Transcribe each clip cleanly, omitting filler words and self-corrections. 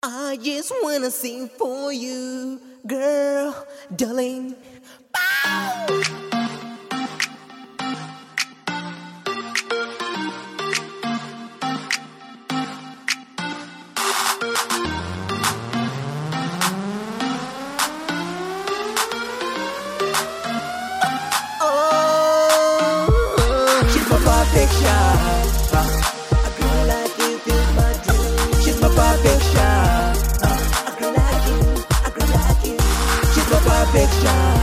I just wanna sing for you, girl, darling. Bow! Oh, she's my perfection. A girl like you is my dream. She's my perfection. A girl like you, a girl like you. She's my perfection.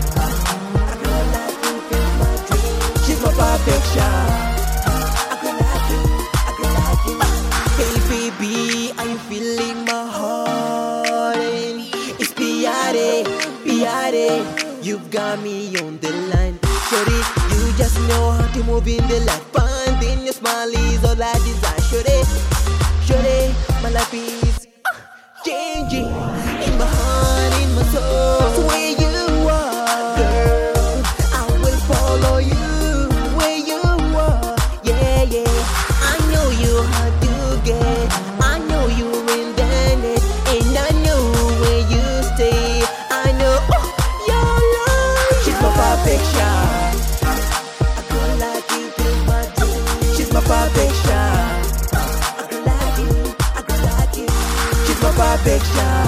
A girl like you is my dream. She's my perfection. A girl like you, a girl like you. Hey baby, are you feeling my heart? It's Piare, Piare. You've got me on the line. Shorty, you just know how to move in the light. Finding your smile is all I desire. Shorty, shorty, my life is changing. In my heart, in my soul. Where you are, girl, I will follow you. Where you are, yeah, yeah. I know you hard to get. I know you're in the net, and I know where you stay. I know your life. She's my perfection. A girl like you is my dream. She's my perfection. A girl like you, a girl like you. She's my perfection.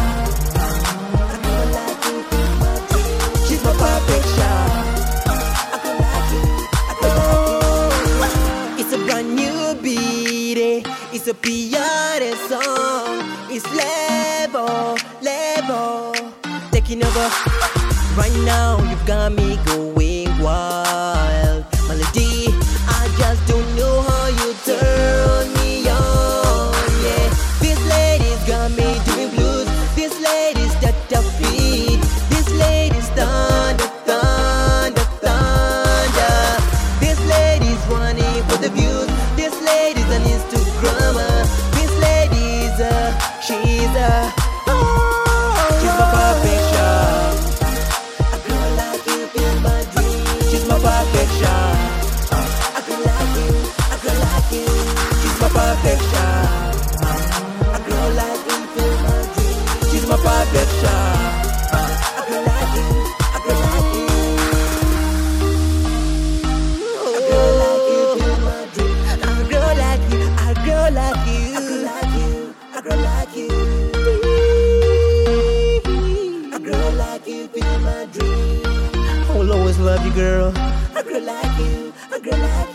A girl like you is my dream. She's my perfection. A girl like you, a girl like you. It's a brand new beat. It's a Piare song. It's level, level, taking over. Right now you've got me going wild. Melody, I just don't know how you turn me on. Yeah, this lady's got me doing blues. This lady's that beat. This lady's thunder, thunder, thunder. This lady's running for the views. This lady's an Instagrammer. This lady's she's my perfection. A girl like you is my dream. She's my perfection. A girl like you, a girl like you. She's my perfection. A girl like you is my dream. She's my perfection. A girl like you, a girl like you. A girl like you is my dream. A girl like you, a girl like you. A girl like you, a girl like you. A girl like you is my dream. I will always love you, girl. A girl like you, a girl like you.